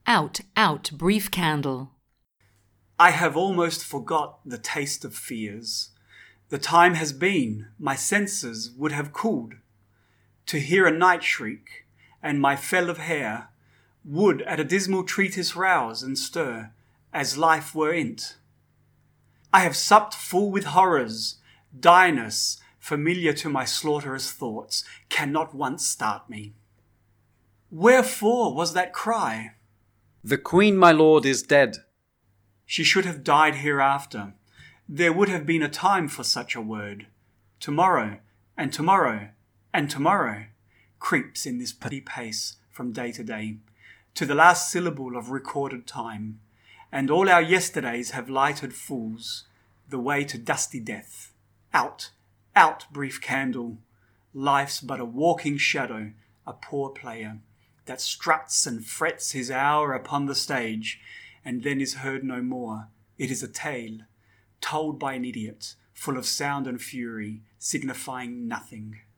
Out, out, brief candle. I have almost forgot the taste of fears. The time has been, my senses would have cooled. To hear a night shriek, and my fell of hair would at a dismal treatise rouse and stir, as life were in't. I have supped full with horrors, direness, familiar to my slaughterous thoughts, cannot once start me. Wherefore was that cry? The Queen, my lord, is dead. She should have died hereafter. There would have been a time for such a word. Tomorrow, and tomorrow, and tomorrow, creeps in this petty pace from day to day, to the last syllable of recorded time, and all our yesterdays have lighted fools the way to dusty death. Out, out, brief candle. Life's but a walking shadow, a poor player, that struts and frets his hour upon the stage, and then is heard no more. It is a tale, told by an idiot, full of sound and fury, signifying nothing.